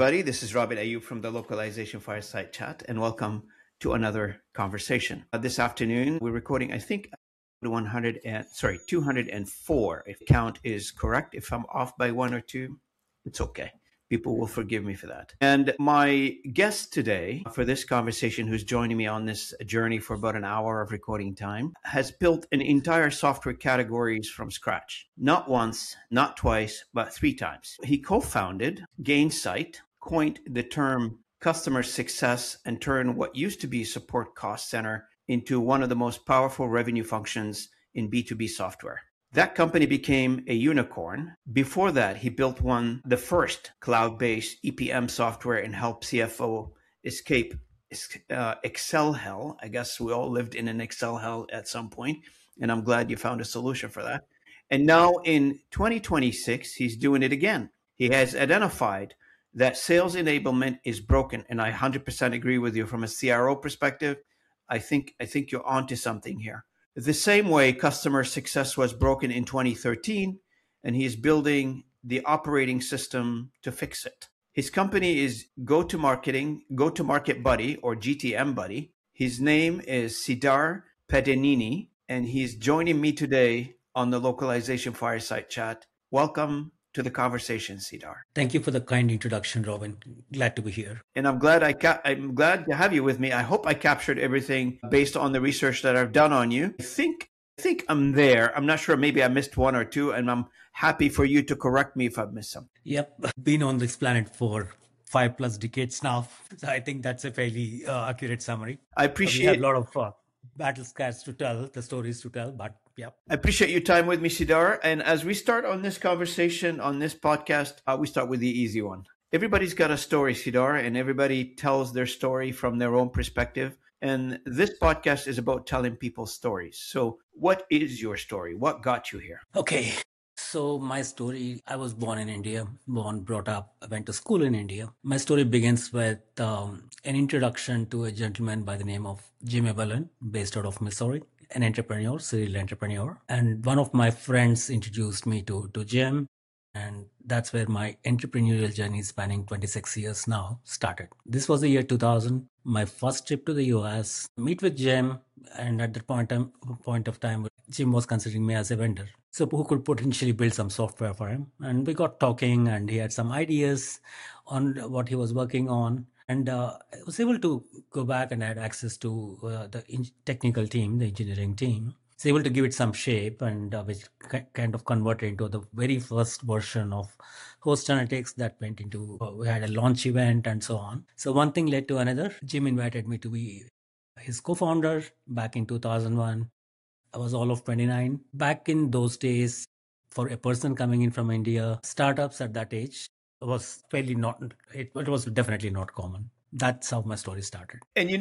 everybody. This is Robin Ayub from the Localization Fireside Chat, and welcome to another conversation. This afternoon, we're recording, I think, 204. If count is correct, if I'm off by one or two, it's okay. People will forgive me for that. And my guest today for this conversation, who's joining me on this journey for about an hour of recording time, has built an entire software categories from scratch. Not once, not twice, but 3 times. He co-founded Gainsight, coined the term customer success, and turned what used to be support cost center into one of the most powerful revenue functions in B2B software. That company became a unicorn. Before that, he built the first cloud-based EPM software, and helped CFO escape Excel hell. I guess we all lived in an Excel hell at some point, and I'm glad you found a solution for that. And now in 2026, he's doing it again. He has identified that sales enablement is broken, and I 100% agree with you from a CRO perspective. I think you're onto something here. The same way customer success was broken in 2013, and he's building the operating system to fix it. His company is Go-to-Market Buddy, or GTM Buddy. His name is Sridhar Peddineni, and he's joining me today on the Localization Fireside Chat. Welcome to the conversation, Sridhar. Thank you for the kind introduction, Robin. Glad to be here. And I'm glad I'm glad to have you with me. I hope I captured everything based on the research that I've done on you. I think I'm there. I'm not sure. Maybe I missed one or two, and I'm happy for you to correct me if I've missed something. Yep, been on this planet for 5+ decades now, so I think that's a fairly accurate summary. I appreciate. We have a lot of battle scars to tell, the stories to tell, but yeah. I appreciate your time with me, Sridhar. And as we start on this conversation, on this podcast, we start with the easy one. Everybody's got a story, Sridhar, and everybody tells their story from their own perspective. And this podcast is about telling people's stories. So what is your story? What got you here? Okay. So my story, I was born in India, brought up, I went to school in India. My story begins with an introduction to a gentleman by the name of Jim Eberlin, based out of Missouri, an entrepreneur, serial entrepreneur. And one of my friends introduced me to Jim. And that's where my entrepreneurial journey, spanning 26 years now, started. This was the year 2000, my first trip to the US, meet with Jim. And at that point of time, Jim was considering me as a vendor. So who could potentially build some software for him? And we got talking, and he had some ideas on what he was working on. And I was able to go back and had access to the technical team, the engineering team. Was able to give it some shape, and which kind of converted into the very first version of Host Analytics that went into, we had a launch event and so on. So one thing led to another. Jim invited me to be his co-founder back in 2001. I was all of 29. Back in those days, for a person coming in from India, startups at that age was it was definitely not common. That's how my story started. And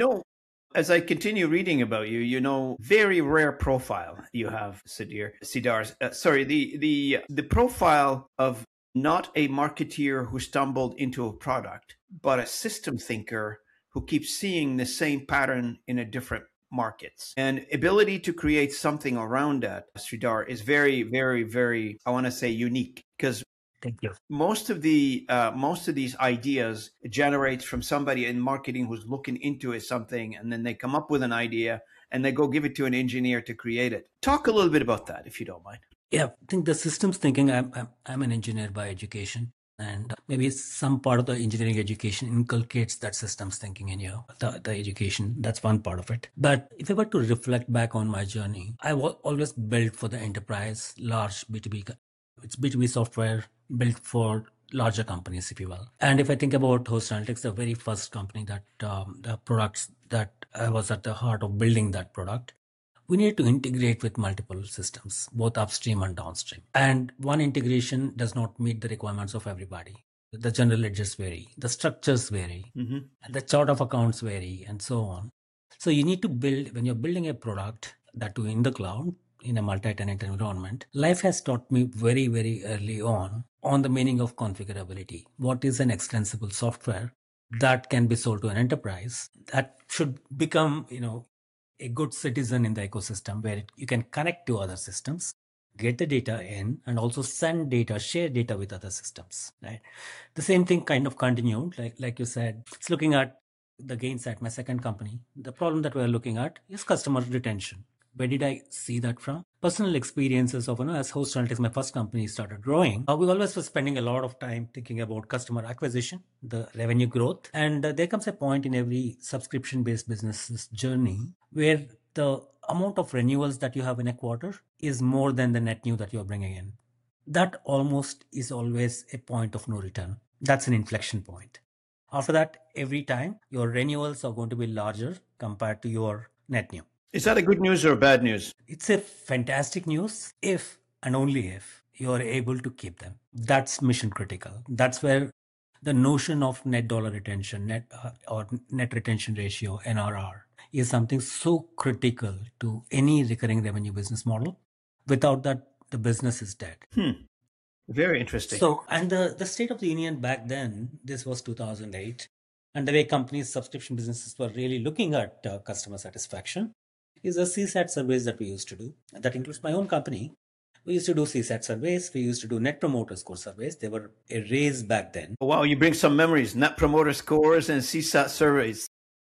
as I continue reading about you, very rare profile you have, Sridhar. Sorry, the profile of not a marketeer who stumbled into a product, but a system thinker who keeps seeing the same pattern in a different markets. And ability to create something around that, Sridhar, is very, very, very, I want to say, unique, because thank you. Most of these ideas generates from somebody in marketing who's looking into something, and then they come up with an idea and they go give it to an engineer to create it. Talk a little bit about that, if you don't mind. Yeah, I think the systems thinking. I'm an engineer by education, and maybe some part of the engineering education inculcates that systems thinking in you. The education, that's one part of it. But if I were to reflect back on my journey, I was always built for the enterprise, large B2B. It's B2B software built for larger companies, if you will. And if I think about Host Analytics, the very first company that the products that I was at the heart of building that product, we need to integrate with multiple systems, both upstream and downstream. And one integration does not meet the requirements of everybody. The general ledgers vary, the structures vary, and the chart of accounts vary, and so on. So you need to build, when you're building a product, that too in the cloud, in a multi-tenant environment, life has taught me very, very early on the meaning of configurability. What is an extensible software that can be sold to an enterprise that should become, a good citizen in the ecosystem where you can connect to other systems get the data in, and also send data, share data with other systems, right? The same thing kind of continued, like you said. It's looking at the Gainsight, my second company. The problem that we're looking at is customer retention. Where did I see that from? Personal experiences of, as Host Analytics, my first company started growing. We always were spending a lot of time thinking about customer acquisition, the revenue growth. And there comes a point in every subscription-based business's journey where the amount of renewals that you have in a quarter is more than the net new that you're bringing in. That almost is always a point of no return. That's an inflection point. After that, every time your renewals are going to be larger compared to your net new. Is that a good news or bad news? It's a fantastic news if and only if you are able to keep them. That's mission critical. That's where the notion of net dollar retention, or net retention ratio, NRR, is something so critical to any recurring revenue business model. Without that, the business is dead. Very interesting. So, and the state of the union back then, this was 2008, and the way companies, subscription businesses were really looking at customer satisfaction is a CSAT surveys that we used to do. That includes my own company. We used to do CSAT surveys. We used to do Net Promoter Score surveys. They were a race back then. Wow, you bring some memories. Net Promoter Scores and CSAT surveys.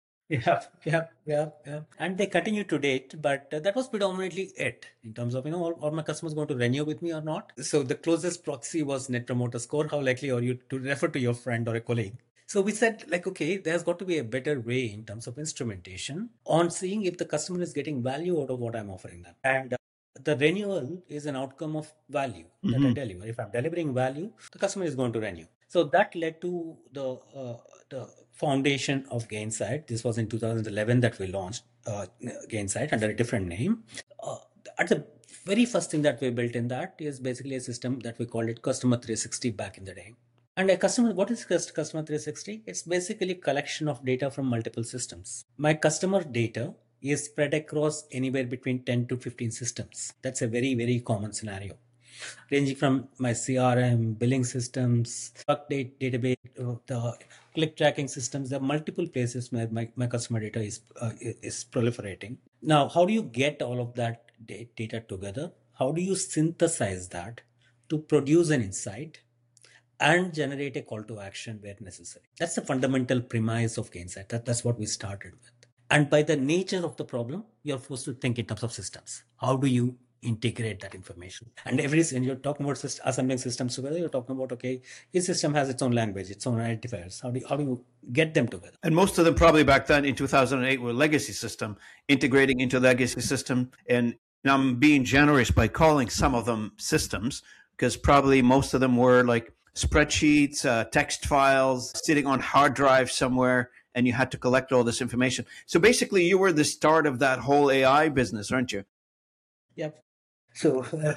Yeah. And they continue to date, but that was predominantly it in terms of, are my customers going to renew with me or not? So the closest proxy was Net Promoter Score. How likely are you to refer to your friend or a colleague? So we said, okay, there's got to be a better way in terms of instrumentation on seeing if the customer is getting value out of what I'm offering them. And the renewal is an outcome of value that I deliver. If I'm delivering value, the customer is going to renew. So that led to the foundation of Gainsight. This was in 2011 that we launched Gainsight under a different name. At the very first thing that we built in that is basically a system that we called it Customer 360 back in the day. And what is Customer 360? It's basically a collection of data from multiple systems. My customer data is spread across anywhere between 10 to 15 systems. That's a very, very common scenario. Ranging from my CRM, billing systems, database, the click tracking systems. There are multiple places where my customer data is proliferating. Now, how do you get all of that data together? How do you synthesize that to produce an insight and generate a call to action where necessary? That's the fundamental premise of Gainsight. That's what we started with. And by the nature of the problem, you're forced to think in terms of systems. How do you integrate that information? And when you're talking about assembling systems together, you're talking about, okay, each system has its own language, its own identifiers. How do you get them together? And most of them probably back then in 2008 were legacy system, integrating into legacy system. And I'm being generous by calling some of them systems, because probably most of them were like spreadsheets, text files sitting on hard drive somewhere, and you had to collect all this information. So basically, you were the start of that whole AI business, aren't you? Yep. So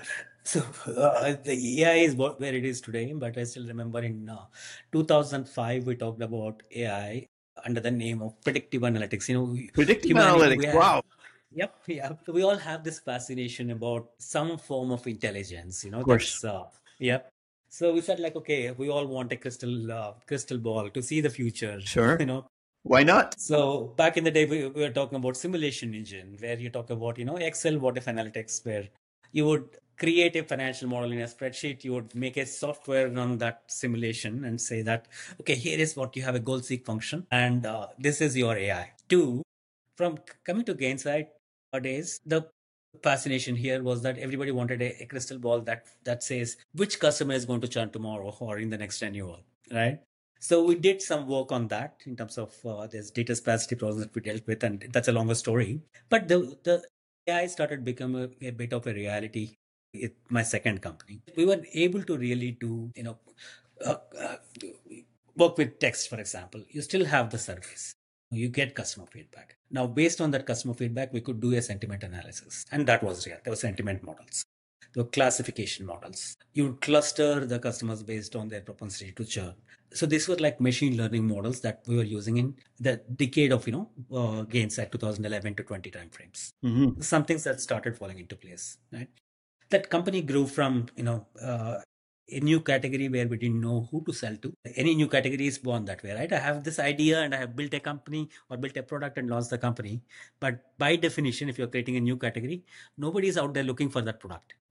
the AI is where it is today, but I still remember in 2005 we talked about AI under the name of predictive analytics. Predictive analytics. Wow. Yep. So we all have this fascination about some form of intelligence. Of course. Yep. So we said, okay, we all want a crystal ball to see the future. Sure. Why not? So back in the day, we were talking about simulation engine, where you talk about, Excel what if analytics, where you would create a financial model in a spreadsheet. You would make a software run that simulation and say that, okay, here is what you have a goal seek function, and this is your AI. From coming to Gainsight nowadays, the fascination here was that everybody wanted a crystal ball that says which customer is going to churn tomorrow or in the next renewal, right? So we did some work on that in terms of this data sparsity problem that we dealt with, and that's a longer story. But the AI started becoming a bit of a reality with my second company. We were able to really do, work with text, for example. You still have the surveys. You get customer feedback. Now, based on that customer feedback, we could do a sentiment analysis. And that was real. There were sentiment models. There were classification models. You would cluster the customers based on their propensity to churn. So these were like machine learning models that we were using in the decade of, Gainsight 2011 to 20 timeframes. Mm-hmm. Some things that started falling into place, right? That company grew from, a new category where we didn't know who to sell to. Any new category is born that way, right? I have this idea and I have built a company or built a product and launched the company. But by definition, if you're creating a new category, nobody is out there looking for that product.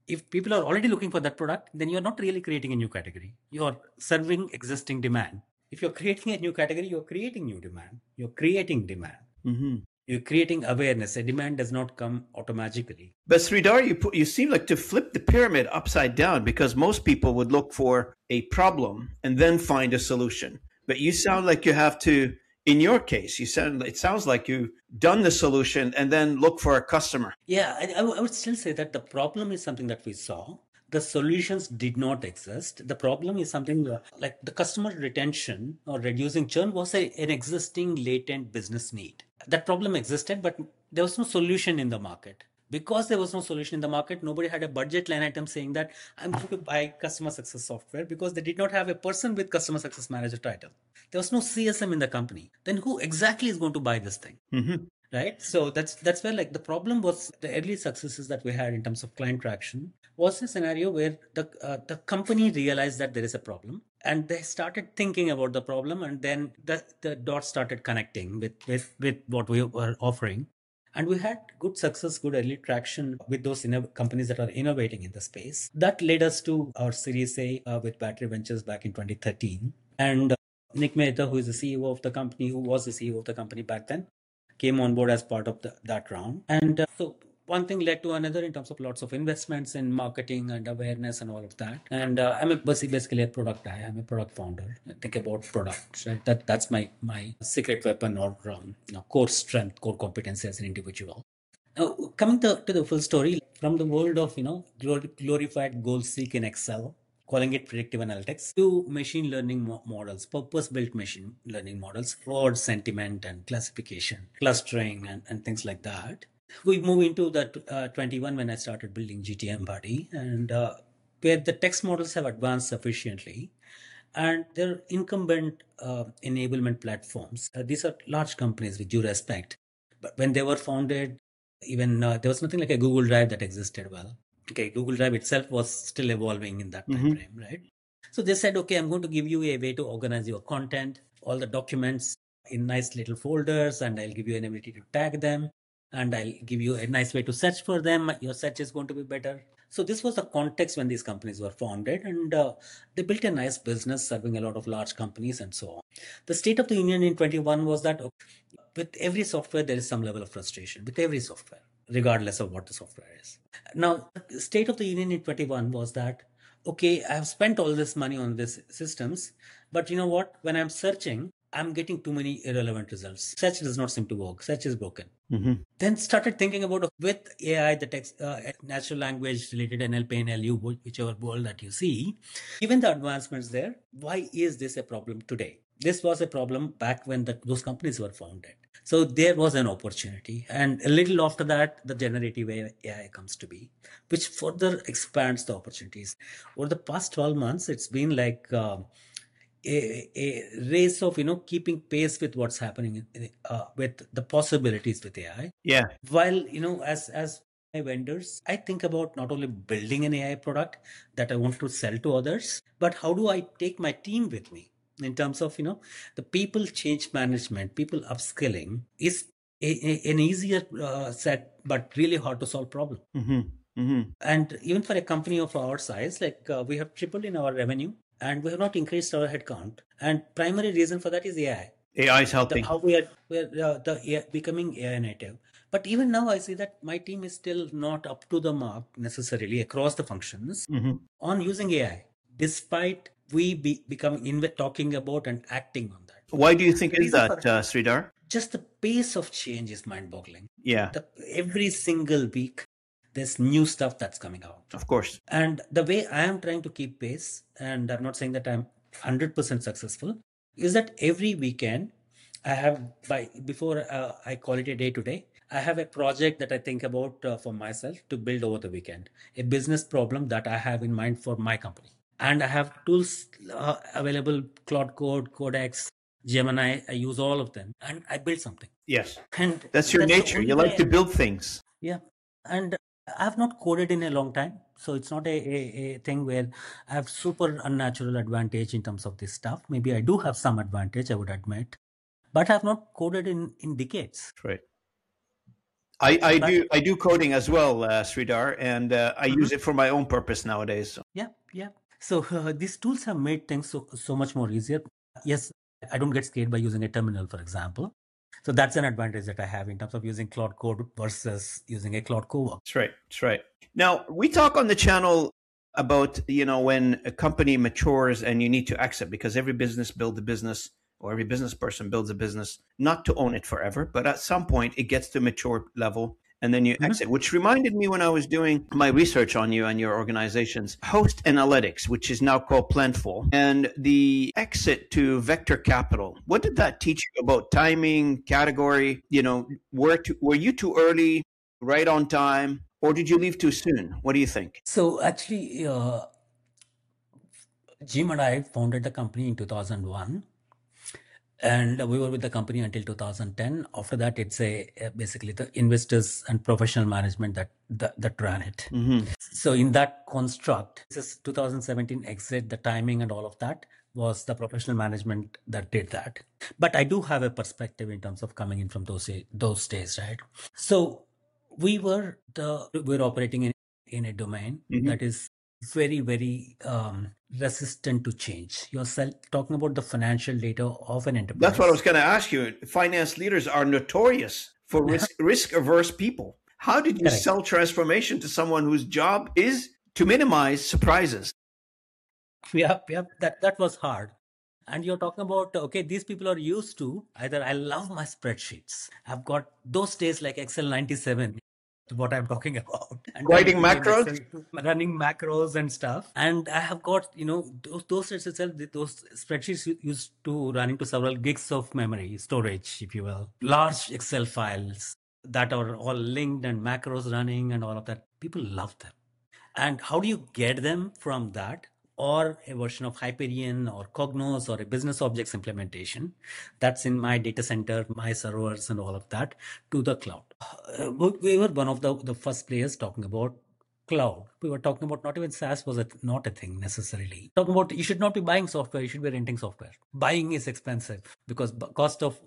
If people are already looking for that product, then you're not really creating a new category. You're serving existing demand. If you're creating a new category, you're creating new demand. You're creating demand. Hmm. You're creating awareness. A demand does not come automatically. But Sridhar, you seem like to flip the pyramid upside down, because most people would look for a problem and then find a solution. But you sound like you have to, in your case, it sounds like you've done the solution and then look for a customer. Yeah, I would still say that the problem is something that we saw. The solutions did not exist. The problem is something like the customer retention or reducing churn was an existing latent business need. That problem existed, but there was no solution in the market. Because there was no solution in the market, nobody had a budget line item saying that I'm going to buy customer success software, because they did not have a person with customer success manager title. There was no CSM in the company. Then who exactly is going to buy this thing? Mm-hmm. Right, so that's where, like, the problem was the early successes that we had in terms of client traction was a scenario where the company realized that there is a problem, and they started thinking about the problem, and then the dots started connecting with what we were offering. And we had good success, good early traction with those companies that are innovating in the space. That led us to our Series A with Battery Ventures back in 2013. And Nick Mehta, who is the CEO of the company, who was the CEO of the company back then, came on board as part of that round. And so one thing led to another in terms of lots of investments in marketing and awareness and all of that. And I'm basically a product guy. I'm a product founder. I think about products. Right? That's my secret weapon, or core strength, core competency as an individual. Now, coming to the full story, from the world of glorified goal seek in Excel, calling it predictive analytics, to machine learning models, purpose-built machine learning models for sentiment and classification, clustering, and things like that. We move into the 21 when I started building GTM Buddy, and where the text models have advanced sufficiently, and they're incumbent enablement platforms. These are large companies with due respect, but when they were founded, even there was nothing like a Google Drive that existed well. Okay, Google Drive itself was still evolving in that time frame, right? So they said, okay, I'm going to give you a way to organize your content, all the documents in nice little folders, and I'll give you an ability to tag them, and I'll give you a nice way to search for them. Your search is going to be better. So this was the context when these companies were founded, and they built a nice business serving a lot of large companies and so on. The state of the union in 21 was that with every software, there is some level of frustration with every software, regardless of what the software is. Now, the state of the union in 21 was that, okay, I have spent all this money on these systems, but you know what? When I'm searching, I'm getting too many irrelevant results. Search does not seem to work. Search is broken. Mm-hmm. Then started thinking about, with AI, the text, natural language related NLP, NLU, whichever world that you see, even the advancements there, why is this a problem today? This was a problem back when those companies were founded. So there was an opportunity. And a little after that, the generative AI comes to be, which further expands the opportunities. Over the past 12 months, it's been like a race of keeping pace with what's happening with the possibilities with AI. Yeah. While as vendors, I think about not only building an AI product that I want to sell to others, but how do I take my team with me in terms of the people change management, people upskilling is an easier set, but really hard to solve problem. Mm-hmm. Mm-hmm. And even for a company of our size, like we have tripled in our revenue, and we have not increased our headcount. And primary reason for that is AI. AI is helping. How we're becoming AI native. But even now, I see that my team is still not up to the mark necessarily across the functions on using AI, despite we becoming talking about and acting on that. Why do you think is that, Sridhar? Just the pace of change is mind-boggling. Yeah. Every single week, there's new stuff that's coming out. Of course. And the way I am trying to keep pace, and I'm not saying that I'm 100% successful, is that every weekend I have, before I call it a day to day, I have a project that I think about for myself to build over the weekend, a business problem that I have in mind for my company. And I have tools available, Cloud Code, Codex, Gemini. I use all of them, and I build something. Yes. And that's your nature. You like to build things. Yeah. And I've not coded in a long time. So it's not a thing where I have super unnatural advantage in terms of this stuff. Maybe I do have some advantage, I would admit. But I've not coded in decades. Right. I do coding as well, Sridhar, and I use it for my own purpose nowadays. So. Yeah, yeah. So these tools have made things so much more easier. Yes, I don't get scared by using a terminal, for example. So that's an advantage that I have in terms of using Cloud Code versus using a Cloud Cowork. That's right. That's right. Now we talk on the channel about when a company matures and you need to exit, because every business builds a business, or every business person builds a business, not to own it forever, but at some point it gets to a mature level and then you exit, which reminded me when I was doing my research on you and your organizations, Host Analytics, which is now called Plantful, and the exit to Vector Capital. What did that teach you about timing, category? Were you too early, right on time, or did you leave too soon? What do you think? So actually, Jim and I founded the company in 2001. And we were with the company until 2010. After that, it's basically the investors and professional management that ran it. Mm-hmm. So in that construct, this is 2017 exit, the timing and all of that was the professional management that did that. But I do have a perspective in terms of coming in from those days, right? So we're operating in a domain that is very, very resistant to change. You're talking about the financial data of an enterprise. That's what I was going to ask you. Finance leaders are notorious for risk averse people. How did you sell transformation to someone whose job is to minimize surprises? Yeah, that was hard. And you're talking about, okay, these people are used to either, I love my spreadsheets. I've got those days like Excel 97, what I'm talking about. And writing macros? Excel, running macros and stuff. And I have got, those itself, those spreadsheets used to run into several gigs of memory storage, if you will. Large Excel files that are all linked and macros running and all of that. People love them. And how do you get them from that, or a version of Hyperion or Cognos or a business objects implementation that's in my data center, my servers and all of that, to the cloud? We were one of the first players talking about cloud. We were talking about not even SaaS was not a thing necessarily. Talking about you should not be buying software, you should be renting software. Buying is expensive because cost of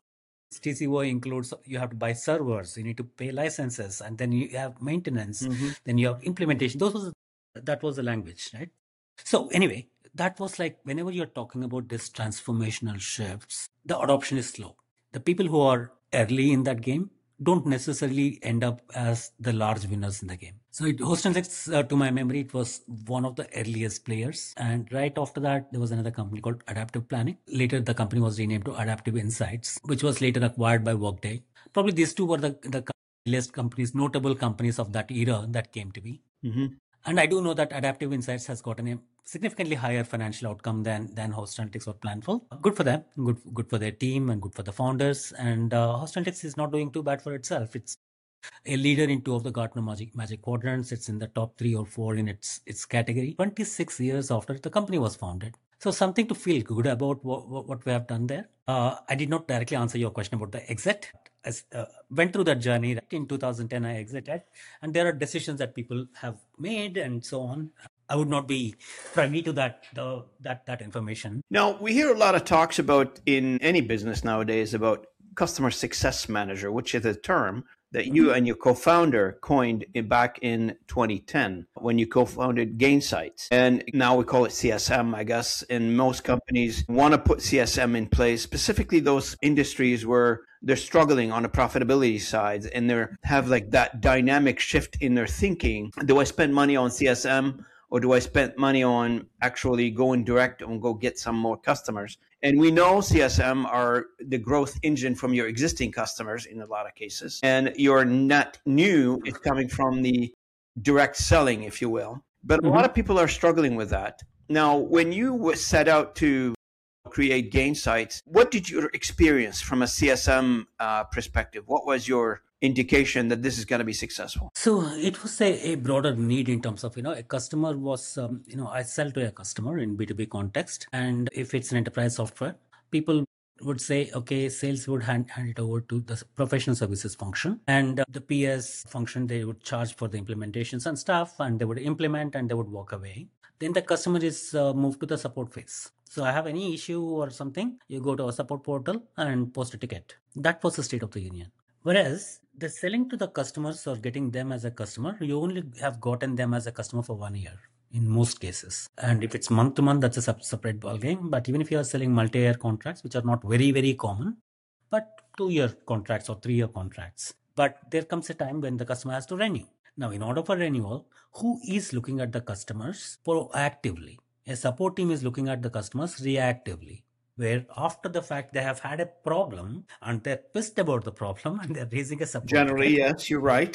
TCO includes you have to buy servers, you need to pay licenses, and then you have maintenance, then you have implementation. That was the language, right? So anyway, that was like whenever you're talking about this transformational shifts, the adoption is slow. The people who are early in that game don't necessarily end up as the large winners in the game. So Host Analytics, to my memory, it was one of the earliest players. And right after that, there was another company called Adaptive Planning. Later, the company was renamed to Adaptive Insights, which was later acquired by Workday. Probably these two were the earliest companies, notable companies of that era that came to be. And I do know that Adaptive Insights has gotten a significantly higher financial outcome than Host Analytics or Plantful. Good for them, good for their team, and good for the founders. And Host Analytics is not doing too bad for itself. It's a leader in 2 of the Gartner Magic Quadrants. It's in the top 3 or 4 in its category. 26 years after the company was founded. So something to feel good about what we have done there. I did not directly answer your question about the exit. I went through that journey. Right? In 2010, I exited. And there are decisions that people have made and so on. I would not be privy to that information. Now, we hear a lot of talks about in any business nowadays about customer success manager, which is a term that you and your co-founder coined back in 2010 when you co-founded Gainsight. And now we call it CSM, I guess. And most companies want to put CSM in place, specifically those industries where they're struggling on the profitability side and they have like that dynamic shift in their thinking. Do I spend money on CSM? Or do I spend money on actually going direct and go get some more customers? And we know CSM are the growth engine from your existing customers in a lot of cases. And your net new is coming from the direct selling, if you will. But a lot of people are struggling with that. Now, when you set out to create Gainsight, what did you experience from a CSM perspective? What was your indication that this is going to be successful? So it was a broader need in terms of, a customer was, I sell to a customer in B2B context. And if it's an enterprise software, people would say, okay, sales would hand it over to the professional services function. And the PS function, they would charge for the implementations and stuff, and they would implement and they would walk away. Then the customer is moved to the support phase. So I have any issue or something, you go to a support portal and post a ticket. That was the state of the union. Whereas the selling to the customers or getting them as a customer, you only have gotten them as a customer for 1 year in most cases. And if it's month to month, that's a separate ballgame. But even if you are selling multi-year contracts, which are not very, very common, but 2-year contracts or 3-year contracts. But there comes a time when the customer has to renew. Now, in order for renewal, who is looking at the customers proactively? A support team is looking at the customers reactively, where after the fact they have had a problem and they're pissed about the problem and they're raising a support Generally, ticket, yes, you're right.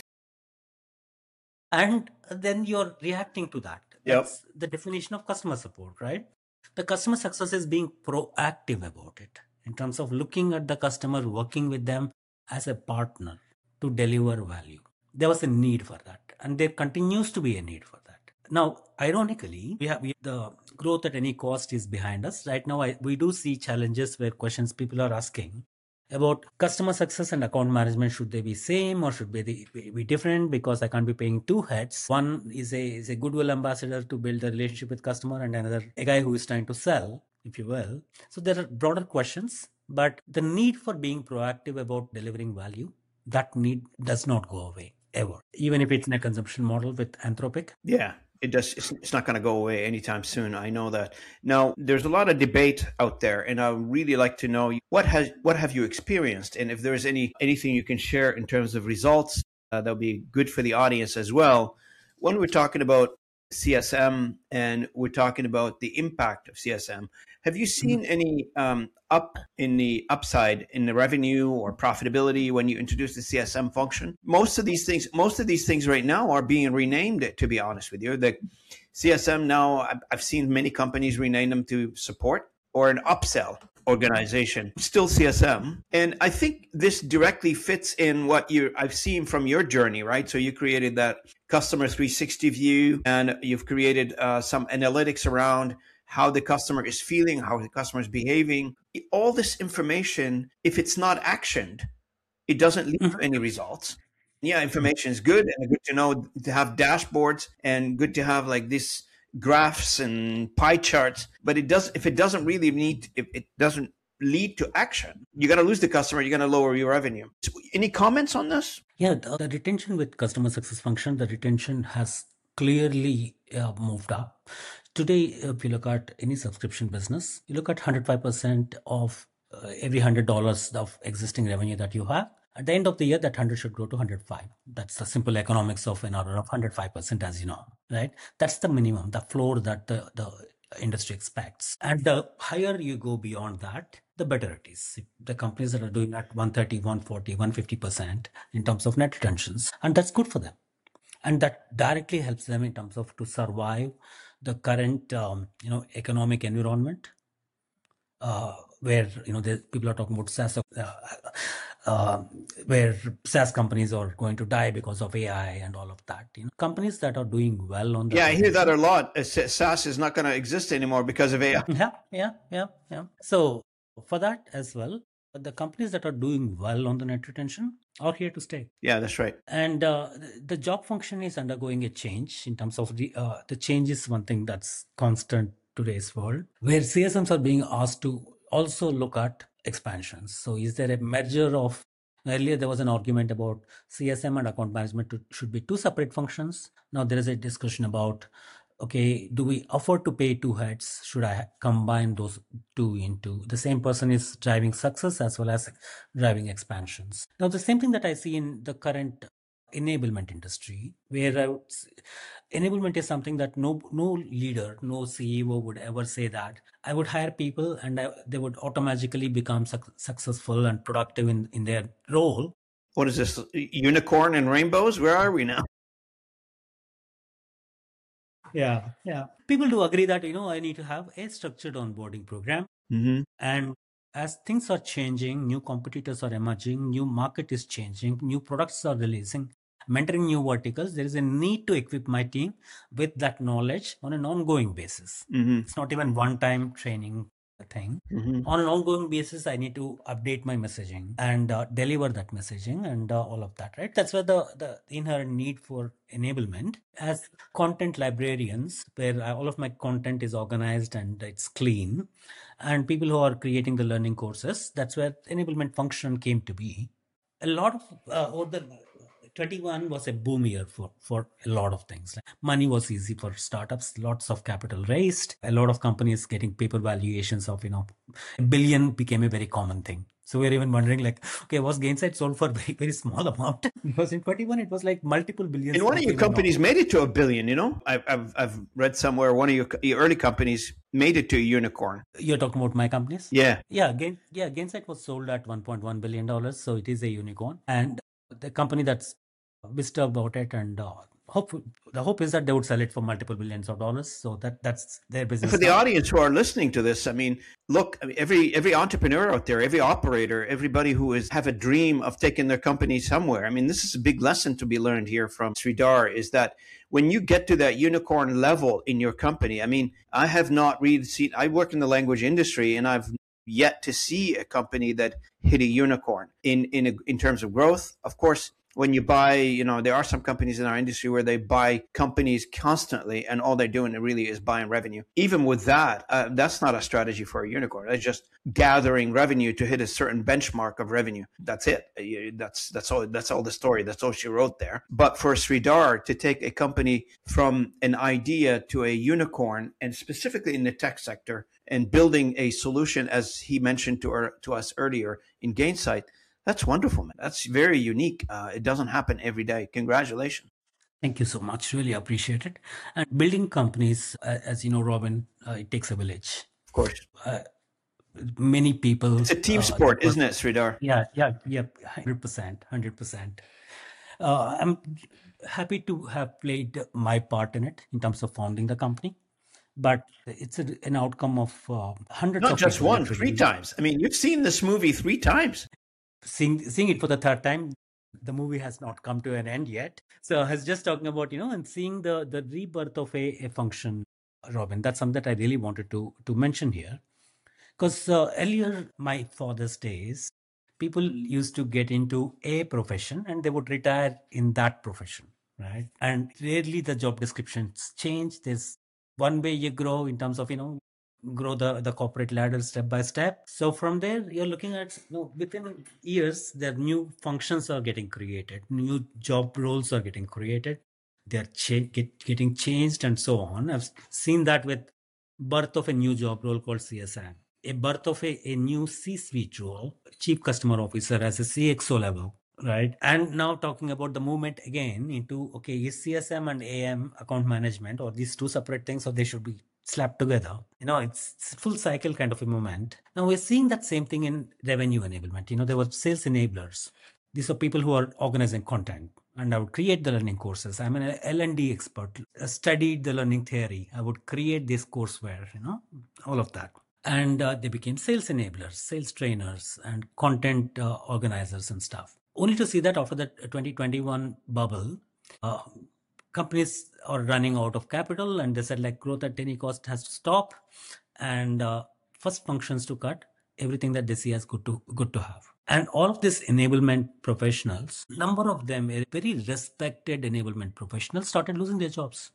and then you're reacting to that. Yep. That's the definition of customer support, right? The customer success is being proactive about it in terms of looking at the customer, working with them as a partner to deliver value. There was a need for that, and there continues to be a need for that. Now, ironically, the growth at any cost is behind us. Right now, we do see challenges where questions people are asking about customer success and account management. Should they be same or should they be different? Because I can't be paying two heads. One is a goodwill ambassador to build a relationship with customer, and another a guy who is trying to sell, if you will. So there are broader questions, but the need for being proactive about delivering value, that need does not go away ever, even if it's in a consumption model with Anthropic. Yeah, it does. It's not going to go away anytime soon. I know that. Now, there's a lot of debate out there, and I would really like to know what have you experienced, and if there's anything you can share in terms of results, that'll be good for the audience as well. When we're talking about CSM and we're talking about the impact of CSM, have you seen any up in the upside in the revenue or profitability when you introduce the CSM function? Most of these things right now are being renamed, to be honest with you. The CSM now, I've seen many companies rename them to support or an upsell organization, still CSM. And I think this directly fits in what I've seen from your journey, right? So you created that customer 360 view, and you've created some analytics around how the customer is feeling, how the customer is behaving. All this information, if it's not actioned, it doesn't lead to any results. Yeah, information is good, and good to know, to have dashboards, and good to have like this graphs and pie charts. But if it doesn't lead to action, you're going to lose the customer. You're going to lower your revenue. So any comments on this? Yeah, the retention with customer success function, the retention has clearly moved up. Today, if you look at any subscription business, you look at 105% of every $100 of existing revenue that you have. At the end of the year, that 100 should grow to 105. That's the simple economics of an order of 105%, as you know, right? That's the minimum, the floor that the industry expects. And the higher you go beyond that, the better it is. The companies that are doing at 130, 140, 150% in terms of net retentions, and that's good for them. And that directly helps them in terms of to survive the current, economic environment, where people are talking about SaaS, where SaaS companies are going to die because of AI and all of that. Companies that are doing well on the I hear that a lot. SaaS is not going to exist anymore because of AI. Yeah. So for that as well, the companies that are doing well on the net retention are here to stay. Yeah, that's right. And the job function is undergoing a change in terms of the change is one thing that's constant today's world, where CSMs are being asked to also look at expansions. So is there a merger of, earlier there was an argument about CSM and account management should be two separate functions. Now there is a discussion about, okay, do we afford to pay two heads? Should I combine those two into the same person is driving success as well as driving expansions? Now, the same thing that I see in the current enablement industry, where enablement is something that no leader, no CEO would ever say that I would hire people and they would automatically become successful and productive in their role. What is this, unicorn and rainbows? Where are we now? Yeah. People do agree that, I need to have a structured onboarding program. Mm-hmm. And as things are changing, new competitors are emerging, new market is changing, new products are releasing, mentoring new verticals, there is a need to equip my team with that knowledge on an ongoing basis. Mm-hmm. It's not even one-time training thing. Mm-hmm. On an ongoing basis, I need to update my messaging and deliver that messaging and all of that, right? That's where the inherent need for enablement as content librarians, where all of my content is organized and it's clean, and people who are creating the learning courses, that's where enablement function came to be. a lot of over the 21 was a boom year for a lot of things. Like money was easy for startups, lots of capital raised, a lot of companies getting paper valuations of, a billion became a very common thing. So we're even wondering, like, okay, was Gainsight sold for very, very small amount? Because in 21, it was like multiple billions. And one of your companies made it to $1 billion. I've read somewhere one of your early companies made it to a unicorn. You're talking about my companies? Yeah. Gainsight was sold at $1.1 billion. So it is a unicorn. And the company that's Vista bought it, and the hope is that they would sell it for multiple billions of dollars. So that's their business. And for the audience who are listening to this, I mean, look, every entrepreneur out there, every operator, everybody who have a dream of taking their company somewhere. I mean, this is a big lesson to be learned here from Sridhar, is that when you get to that unicorn level in your company, I mean, I have not really seen, I work in the language industry, and I've yet to see a company that hit a unicorn in terms of growth. Of course, when you buy, there are some companies in our industry where they buy companies constantly, and all they're doing really is buying revenue. Even with that, that's not a strategy for a unicorn. That's just gathering revenue to hit a certain benchmark of revenue. That's it. That's all. That's all the story. That's all she wrote there. But for Sridhar to take a company from an idea to a unicorn, and specifically in the tech sector, and building a solution, as he mentioned to us earlier in Gainsight, that's wonderful, man. That's very unique. It doesn't happen every day. Congratulations. Thank you so much. Really appreciate it. And building companies, as you know, Robin, it takes a village. Of course. Many people. It's a team sport, isn't it, Sridhar? Yeah, 100%. I'm happy to have played my part in it in terms of founding the company. But it's an outcome of hundreds of Not just one, 3 times. I mean, you've seen this movie 3 times. Seeing it for the 3rd time, the movie has not come to an end yet. So I was just talking about, and seeing the rebirth of a function, Robin. That's something that I really wanted to mention here. Because earlier, my father's days, people used to get into a profession and they would retire in that profession, right? And rarely the job descriptions change. There's one way you grow in terms of, grow the corporate ladder step by step. So from there, you're looking at, within years, there new functions are getting created, new job roles are getting created, they're getting changed, and so on. I've seen that with birth of a new job role called CSM, a birth of a new C-suite role, chief customer officer as a CXO level. Right. And now talking about the movement again into, okay, is CSM and AM account management, or these two separate things, or they should be slapped together? It's a full cycle kind of a moment. Now we're seeing that same thing in revenue enablement. There were sales enablers. These are people who are organizing content, and I would create the learning courses. I'm an L&D expert. I studied the learning theory. I would create this courseware, all of that. And they became sales enablers, sales trainers, and content organizers and stuff. Only to see that after the 2021 bubble, companies are running out of capital, and they said, like, growth at any cost has to stop, and first functions to cut, everything that they see as good to have. And all of these enablement professionals, number of them, very respected enablement professionals, started losing their jobs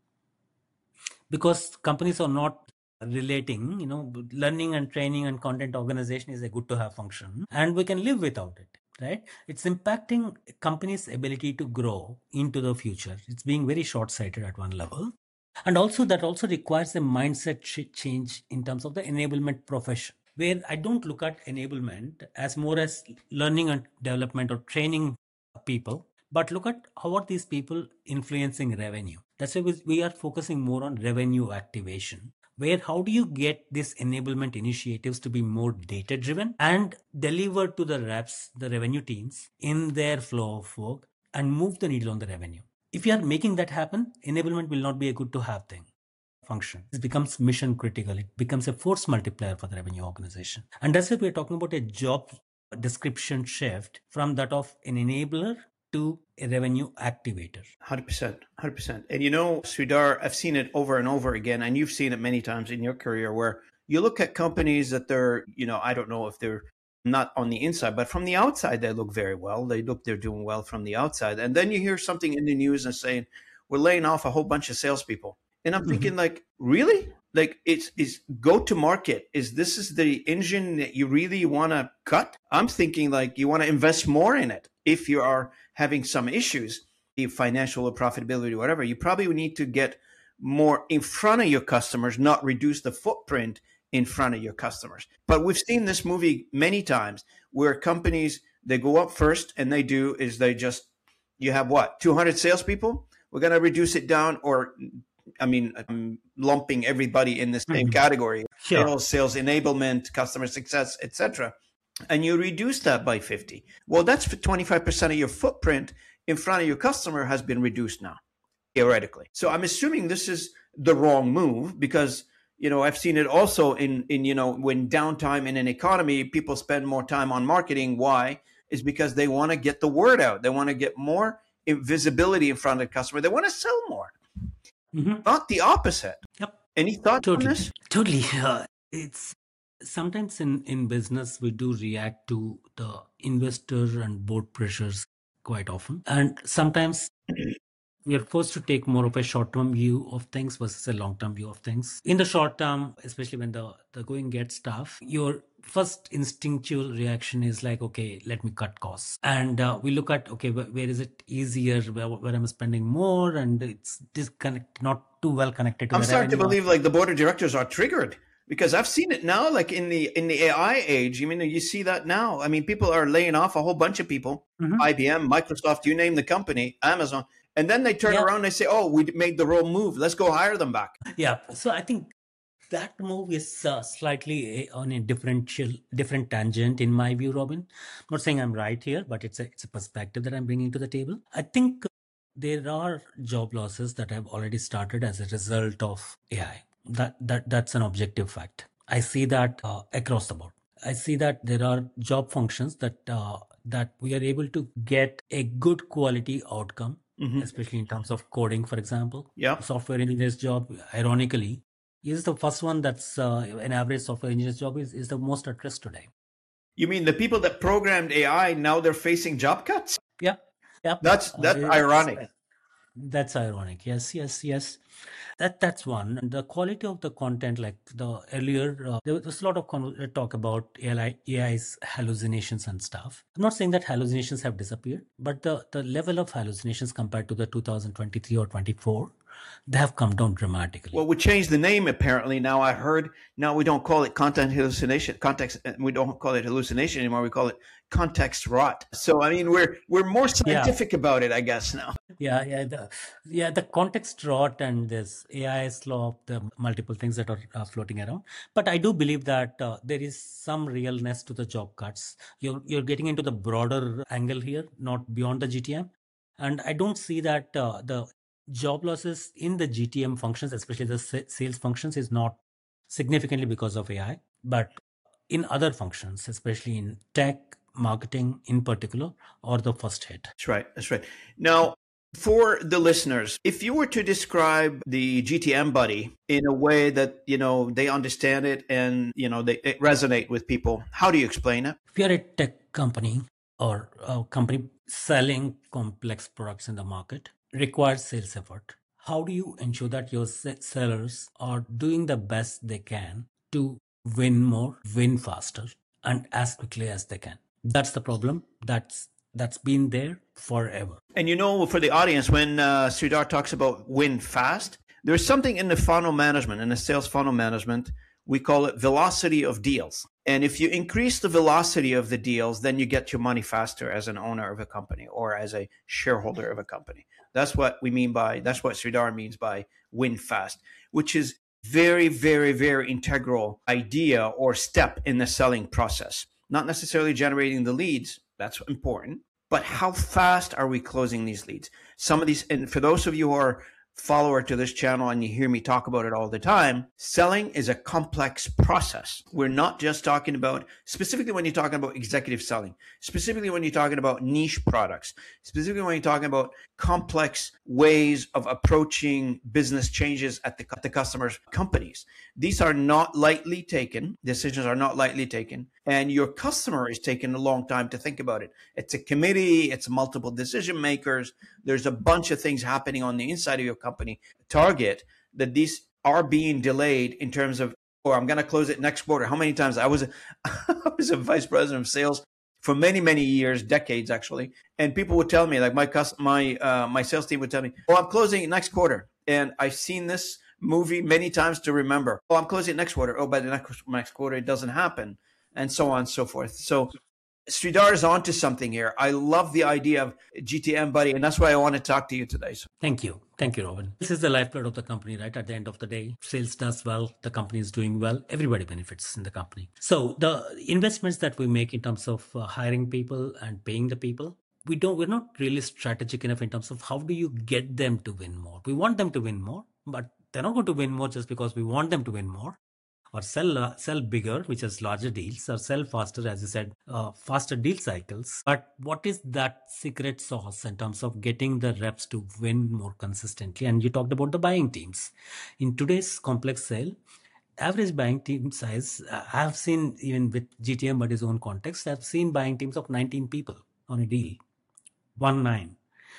because companies are not relating. Learning and training and content organization is a good to have function, and we can live without it. Right? It's impacting companies' ability to grow into the future. It's being very short-sighted at one level. And also that also requires a mindset change in terms of the enablement profession, where I don't look at enablement as more as learning and development or training people, but look at how are these people influencing revenue. That's why we are focusing more on revenue activation, where how do you get these enablement initiatives to be more data driven and deliver to the reps, the revenue teams, in their flow of work, and move the needle on the revenue. If you are making that happen, enablement will not be a good to have thing. Function. It becomes mission critical. It becomes a force multiplier for the revenue organization. And that's why we're talking about a job description shift from that of an enabler to a revenue activator. 100%. And Sridhar, I've seen it over and over again, and you've seen it many times in your career, where you look at companies that they're, I don't know if they're not on the inside, but from the outside, they look very well. They're doing well from the outside. And then you hear something in the news and saying, we're laying off a whole bunch of salespeople. And I'm thinking, like, really? Like it's go to market. This is the engine that you really want to cut? I'm thinking like you want to invest more in it. If you are having some issues, the financial or profitability, whatever, you probably need to get more in front of your customers, not reduce the footprint in front of your customers. But we've seen this movie many times where companies, they go up first and they just, you have what, 200 salespeople? We're going to reduce it down, or I mean, I'm lumping everybody in the same category: Sure. sales enablement, customer success, etc. And you reduce that by 50. Well, that's 25% of your footprint in front of your customer has been reduced now, theoretically. So I'm assuming this is the wrong move, because I've seen it also in when downtime in an economy, people spend more time on marketing. Why? Is because they want to get the word out. They want to get more visibility in front of the customer. They want to sell more, not the opposite. Yep. Any thoughts on this? Totally. It's sometimes in business we do react to the investor and board pressures quite often, and sometimes we are forced to take more of a short-term view of things versus a long-term view of things. In the short term, especially when the going gets tough, your first instinctual reaction is like, okay, let me cut costs. And we look at, okay, where is it easier, where I'm spending more, and it's not too well connected to I'm the starting to revenue. believe like the board of directors are triggered, because I've seen it now, like in the AI age. You see that now. I mean, people are laying off a whole bunch of people. IBM, Microsoft, you name the company, Amazon. And then they turn around and they say, oh, we made the wrong move. Let's go hire them back. Yeah. So I think that move is slightly on a different tangent in my view, Robin. I'm not saying I'm right here, but it's a perspective that I'm bringing to the table. I think there are job losses that have already started as a result of AI. That's an objective fact. I see that across the board. I see that there are job functions that we are able to get a good quality outcome, especially in terms of coding, for example. Yeah. Software engineer's job, ironically, is the first one that's an average software engineer's job is the most at risk today. You mean the people that programmed AI, now they're facing job cuts? Yeah. That's ironic. That's ironic. Yes. That's one. And the quality of the content, like the earlier, there was a lot of talk about AI's hallucinations and stuff. I'm not saying that hallucinations have disappeared, but the level of hallucinations compared to the 2023 or 24, they have come down dramatically. Well, we changed the name apparently. Now I heard, now we don't call it content hallucination. We don't call it hallucination anymore. We call it context rot. So I mean, we're more scientific about it, I guess, now. The context rot and this AI's law of the multiple things that are floating around. But I do believe that there is some realness to the job cuts. You're getting into the broader angle here, not beyond the GTM. And I don't see that the job losses in the GTM functions, especially the sales functions, is not significantly because of AI, but in other functions, especially in tech, marketing in particular, or the first hit. That's right. Now, for the listeners, if you were to describe the GTM buddy in a way that, they understand it and, it resonate with people, how do you explain it? If you're a tech company or a company selling complex products in the market, requires sales effort. How do you ensure that your sellers are doing the best they can to win more, win faster, and as quickly as they can? That's the problem. That's been there forever. And for the audience, when Sridhar talks about win fast, there's something in the funnel management, in the sales funnel management, we call it velocity of deals. And if you increase the velocity of the deals, then you get your money faster as an owner of a company or as a shareholder of a company. That's what Sridhar means by win fast, which is very, very, very integral idea or step in the selling process. Not necessarily generating the leads, that's important, but how fast are we closing these leads? Some of these, and for those of you who are follower to this channel and you hear me talk about it all the time, selling is a complex process. We're not just talking about, specifically when you're talking about executive selling, specifically when you're talking about niche products, specifically when you're talking about complex ways of approaching business changes at the customer's companies. These are not lightly taken. Decisions are not lightly taken. And your customer is taking a long time to think about it. It's a committee. It's multiple decision makers. There's a bunch of things happening on the inside of your company. Target that these are being delayed in terms of, or I'm going to close it next quarter. How many times I was I was a vice president of sales for many, many years, decades actually, and people would tell me, like my sales team would tell me, "Oh, I'm closing it next quarter," and I've seen this movie many times to remember. Oh, I'm closing it next quarter. Oh, by the next quarter, it doesn't happen, and so on and so forth. So Sridhar is onto something here. I love the idea of GTM Buddy, and that's why I want to talk to you today. So. Thank you. Thank you, Robin. This is the lifeblood of the company, right? At the end of the day, sales does well, the company is doing well, everybody benefits in the company. So the investments that we make in terms of hiring people and paying the people, we're not really strategic enough in terms of how do you get them to win more. We want them to win more, but they're not going to win more just because we want them to win more. Or sell bigger, which is larger deals, or sell faster, as you said, faster deal cycles. But what is that secret sauce in terms of getting the reps to win more consistently? And you talked about the buying teams. In today's complex sale, average buying team size, I've seen even with GTM Buddy's own context, I've seen buying teams of 19 people on a deal. 19.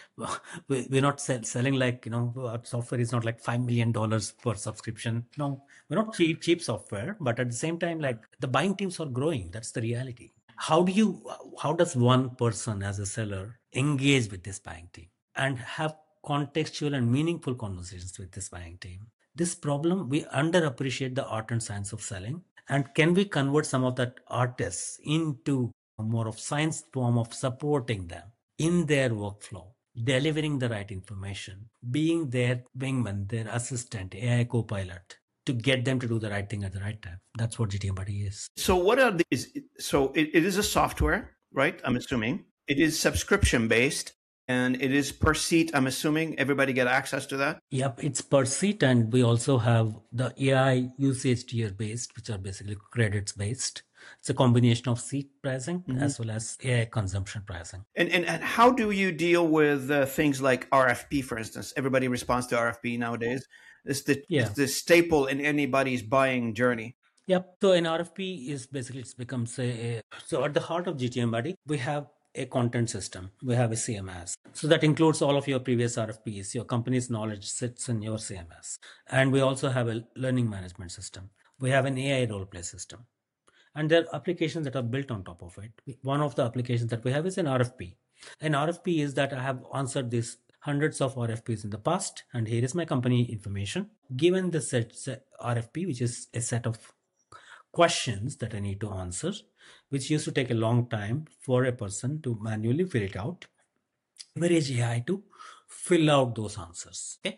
We're not selling like, our software is not like $5 million per subscription. No, we're not cheap software, but at the same time, like the buying teams are growing. That's the reality. How does one person as a seller engage with this buying team and have contextual and meaningful conversations with this buying team? This problem, we underappreciate the art and science of selling. And can we convert some of that artists into a more of science form of supporting them in their workflow, delivering the right information, being their wingman, their assistant, AI co-pilot, to get them to do the right thing at the right time? That's what GTM Buddy is. So what are these? So it is a software, right? I'm assuming it is subscription based and it is per seat. I'm assuming everybody get access to that. Yep, it's per seat, and we also have the AI usage tier based, which are basically credits based. It's a combination of seat pricing as well as AI consumption pricing. And how do you deal with things like RFP, for instance? Everybody responds to RFP nowadays. It's the staple in anybody's buying journey. Yep. So an RFP is basically, it becomes so at the heart of GTM Buddy, we have a content system. We have a CMS. So that includes all of your previous RFPs. Your company's knowledge sits in your CMS. And we also have a learning management system. We have an AI role play system. And there are applications that are built on top of it. One of the applications that we have is an RFP. An RFP is that I have answered these hundreds of RFPs in the past, and here is my company information. Given the set RFP, which is a set of questions that I need to answer, which used to take a long time for a person to manually fill it out, leverage AI to fill out those answers. Okay,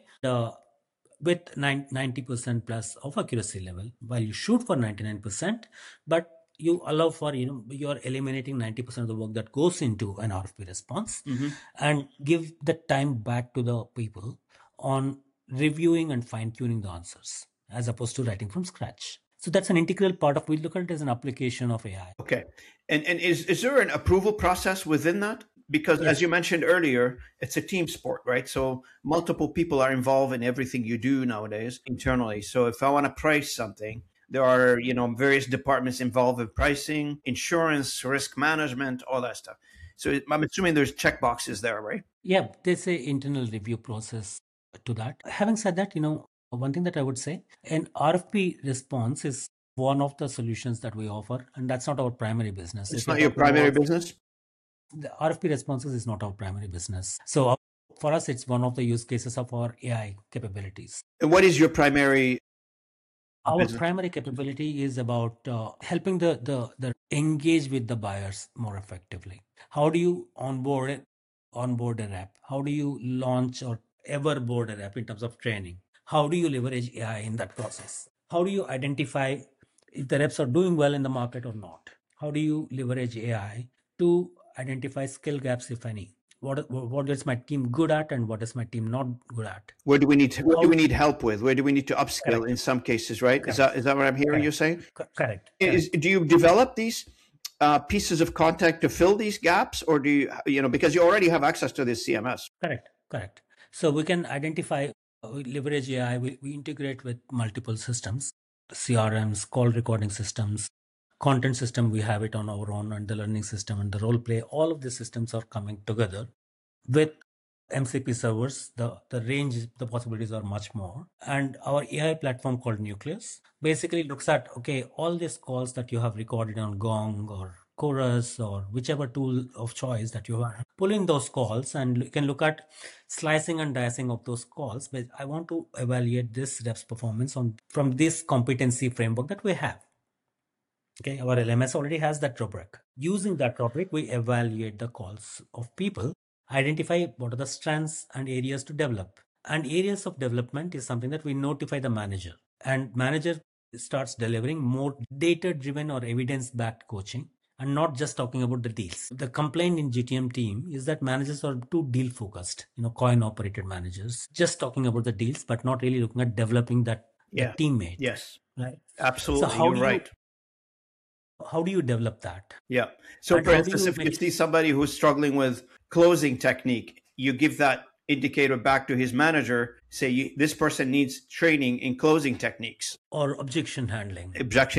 with 90% plus of accuracy level, while you shoot for 99%, but you allow for, you're eliminating 90% of the work that goes into an RFP response, and give the time back to the people on reviewing and fine-tuning the answers as opposed to writing from scratch. So that's an integral part of, we look at it as an application of AI. Okay. And is there an approval process within that? Because as you mentioned earlier, it's a team sport, right? So multiple people are involved in everything you do nowadays internally. So if I want to price something, there are, various departments involved in pricing, insurance, risk management, all that stuff. So I'm assuming there's checkboxes there, right? Yeah, there's an internal review process to that. Having said that, one thing that I would say, an RFP response is one of the solutions that we offer, and that's not our primary business. It's not your primary business? The RFP responses is not our primary business. So for us, it's one of the use cases of our AI capabilities. And what is your primary business? Primary capability is about helping the engage with the buyers more effectively. How do you onboard a rep? How do you launch or ever board a rep in terms of training? How do you leverage AI in that process? How do you identify if the reps are doing well in the market or not? How do you leverage AI to identify skill gaps, if any? What is my team good at and what is my team not good at? Where do we need help with? Where do we need to upskill in some cases, right? Is that what I'm hearing you saying? Correct. Do you develop these pieces of content to fill these gaps, or do you, because you already have access to this CMS? Correct. So we can identify, we leverage AI, we integrate with multiple systems, CRMs, call recording systems, content system, we have it on our own, and the learning system and the role play. All of the systems are coming together with MCP servers, the range, the possibilities are much more. And our AI platform called Nucleus basically looks at, okay, all these calls that you have recorded on Gong or Chorus or whichever tool of choice that you are, pull in those calls and you can look at slicing and dicing of those calls. But I want to evaluate this rep's performance from this competency framework that we have. Okay, our LMS already has that rubric. Using that rubric, we evaluate the calls of people, identify what are the strengths and areas to develop. And areas of development is something that we notify the manager. And manager starts delivering more data-driven or evidence-backed coaching and not just talking about the deals. The complaint in GTM team is that managers are too deal focused, coin-operated managers, just talking about the deals, but not really looking at developing the teammate. Yes. Right. Absolutely. So You're right. How do you develop that? Yeah. So, for instance, if you see somebody who's struggling with closing technique, you give that indicator back to his manager, say, this person needs training in closing techniques. Or objection handling.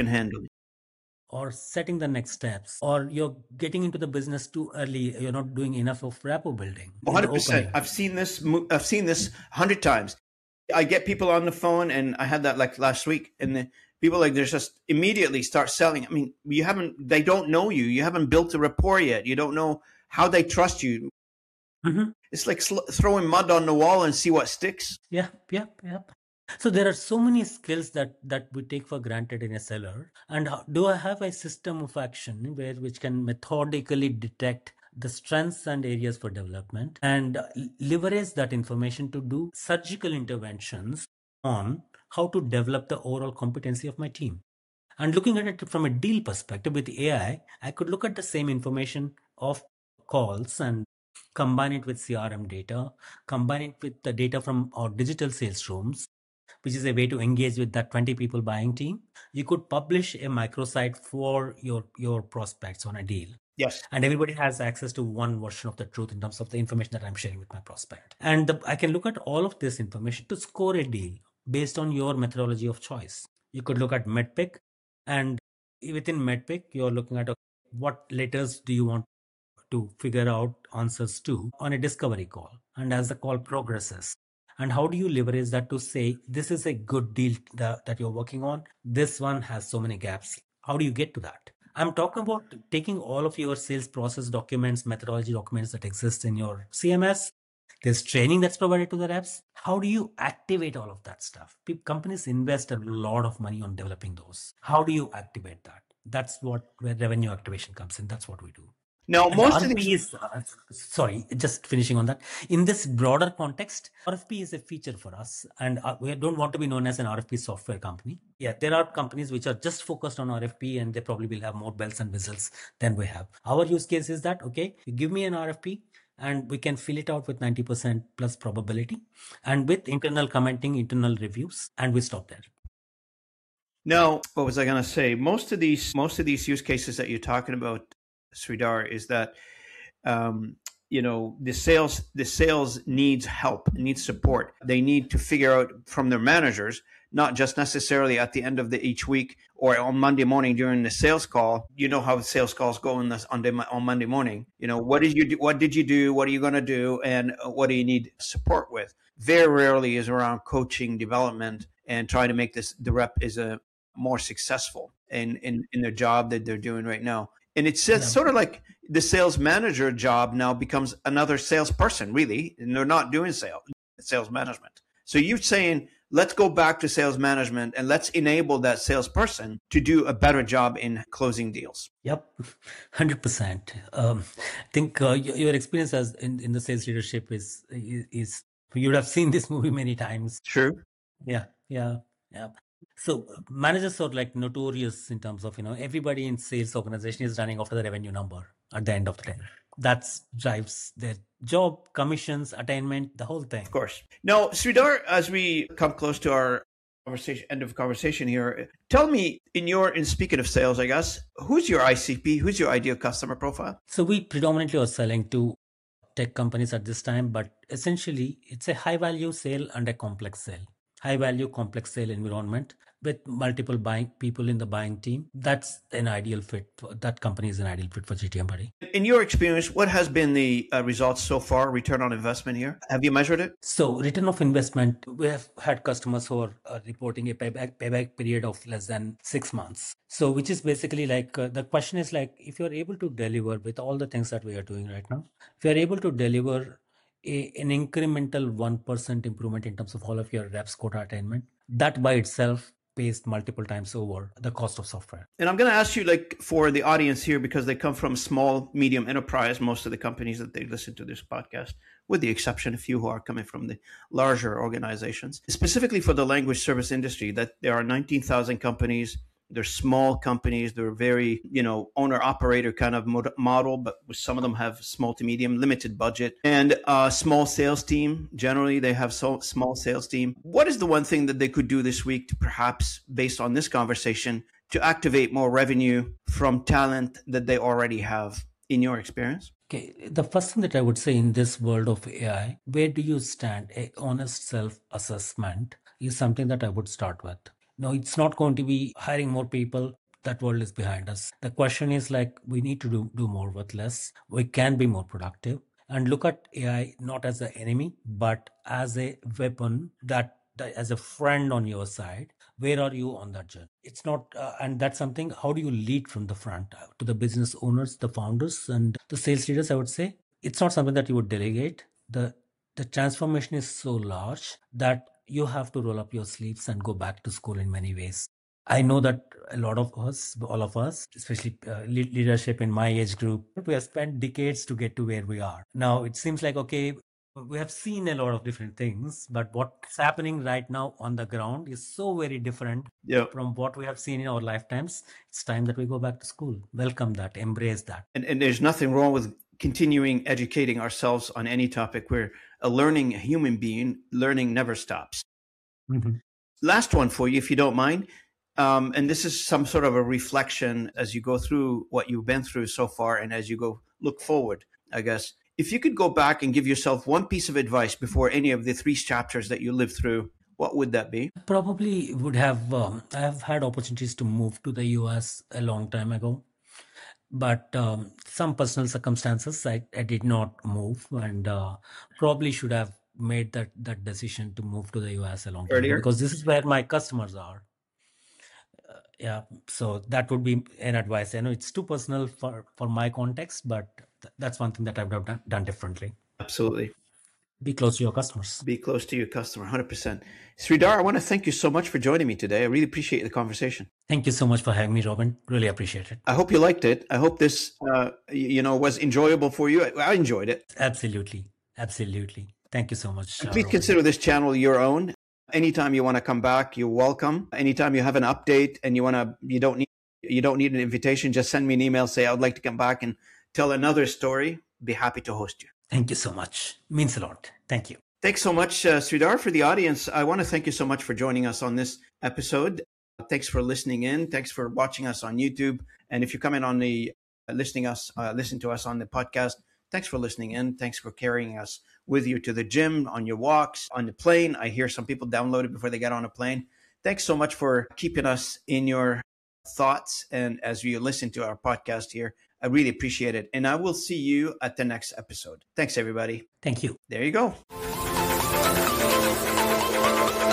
Or setting the next steps. Or you're getting into the business too early. You're not doing enough of rapport building. 100%. I've seen this 100 times. I get people on the phone, and I had that like last week, and people they just immediately start selling. I mean, they don't know you. You haven't built a rapport yet. You don't know how they trust you. Mm-hmm. It's like throwing mud on the wall and see what sticks. Yeah. So there are so many skills that we take for granted in a seller. And do I have a system of action which can methodically detect the strengths and areas for development and leverage that information to do surgical interventions on how to develop the overall competency of my team? And looking at it from a deal perspective with AI, I could look at the same information of calls and combine it with CRM data, combine it with the data from our digital sales rooms, which is a way to engage with that 20 people buying team. You could publish a microsite for your prospects on a deal. Yes. And everybody has access to one version of the truth in terms of the information that I'm sharing with my prospect. And I can look at all of this information to score a deal based on your methodology of choice. You could look at MEDPIC, and within MEDPIC, you're looking at what letters do you want to figure out answers to on a discovery call. And as the call progresses, and how do you leverage that to say, this is a good deal that you're working on. This one has so many gaps. How do you get to that? I'm talking about taking all of your sales process documents, methodology documents that exist in your CMS. There's training that's provided to the reps. How do you activate all of that stuff? Companies invest a lot of money on developing those. How do you activate that? That's where revenue activation comes in. That's what we do. Now, most of these, sorry, just finishing on that. In this broader context, RFP is a feature for us, and we don't want to be known as an RFP software company. Yeah, there are companies which are just focused on RFP, and they probably will have more bells and whistles than we have. Our use case is that, okay, you give me an RFP, and we can fill it out with 90% plus probability, and with internal commenting, internal reviews, and we stop there. Now, what was I going to say? Most of these use cases that you're talking about, Sridhar, is that the sales needs help, needs support. They need to figure out from their managers, not just necessarily at the end of each week or on Monday morning during the sales call. You know how sales calls go on Monday morning. What did you do? What did you do? What are you going to do? And what do you need support with? Very rarely is around coaching, development, and trying to make the rep is a more successful in their job that they're doing right now. And it's sort of like the sales manager job now becomes another salesperson, really, and they're not doing sales management. So you're saying, let's go back to sales management and let's enable that salesperson to do a better job in closing deals. Yep, 100%. I think your experience as in the sales leadership is you would have seen this movie many times. True. Yeah. So managers are like notorious in terms of, everybody in sales organization is running after the revenue number at the end of the day. That drives their job, commissions, attainment, the whole thing. Of course. Now, Sridhar, as we come close to our end of conversation here, tell me, in speaking of sales, I guess, who's your ICP? Who's your ideal customer profile? So we predominantly are selling to tech companies at this time, but essentially it's a high value sale and a complex sale. High value, complex sale environment. with multiple buying people in the buying team. That's an ideal fit. That company is an ideal fit for GTM Buddy. In your experience, what has been the results so far, return on investment here? Have you measured it? So return of investment, we have had customers who are reporting a payback period of less than 6 months. So which is basically like, the question is like, if you're able to deliver with all the things that we are doing right now, if you're able to deliver an incremental 1% improvement in terms of all of your reps quota attainment, that by itself pays multiple times over the cost of software. And I'm going to ask you, like, for the audience here, because they come from small, medium enterprise, most of the companies that they listen to this podcast, with the exception of a few who are coming from the larger organizations, specifically for the language service industry, that there are 19,000 companies. They're small companies. They're very, owner operator kind of model, but some of them have small to medium, limited budget, and a small sales team. Generally, they have small sales team. What is the one thing that they could do this week to perhaps, based on this conversation, to activate more revenue from talent that they already have, in your experience? Okay, the first thing that I would say in this world of AI, where do you stand? A honest self-assessment is something that I would start with. No, it's not going to be hiring more people. That world is behind us. The question is like, we need to do more with less. We can be more productive and look at AI not as an enemy, but as a weapon that as a friend on your side. Where are you on that journey? It's not, and that's something, how do you lead from the front to the business owners, the founders, and the sales leaders? I would say it's not something that you would delegate. The transformation is so large that you have to roll up your sleeves and go back to school in many ways. I know that a lot of us, all of us, especially leadership in my age group, we have spent decades to get to where we are. Now it seems like, okay, we have seen a lot of different things, but what's happening right now on the ground is so very different from what we have seen in our lifetimes. It's time that we go back to school. Welcome that, embrace that. And there's nothing wrong with continuing educating ourselves on any topic. We're a learning human being. Learning never stops. Mm-hmm. Last one for you, if you don't mind. And this is some sort of a reflection as you go through what you've been through so far and as you go look forward, I guess. If you could go back and give yourself one piece of advice before any of the 3 chapters that you lived through, what would that be? Probably would have, I have had opportunities to move to the US a long time ago, but some personal circumstances, I did not move, and probably should have made that decision to move to the US a long time ago, because this is where my customers are. So that would be an advice. I know it's too personal for my context, but that's one thing that I've done differently. Absolutely. Be close to your customers. Be close to your customer, 100%. Sridhar, I want to thank you so much for joining me today. I really appreciate the conversation. Thank you so much for having me, Robin. Really appreciate it. I hope you liked it. I hope this, was enjoyable for you. I enjoyed it. Absolutely. Thank you so much. Please consider this channel your own. Anytime you want to come back, you're welcome. Anytime you have an update and you don't need an invitation, just send me an email, say, I would like to come back and tell another story. Be happy to host you. Thank you so much. Means a lot. Thank you. Thanks so much, Sridhar. For the audience, I want to thank you so much for joining us on this episode. Thanks for listening in. Thanks for watching us on YouTube. And if you're coming on the listen to us on the podcast, thanks for listening in. Thanks for carrying us with you to the gym, on your walks, on the plane. I hear some people download it before they get on a plane. Thanks so much for keeping us in your thoughts. And as you listen to our podcast here, I really appreciate it. And I will see you at the next episode. Thanks, everybody. Thank you. There you go.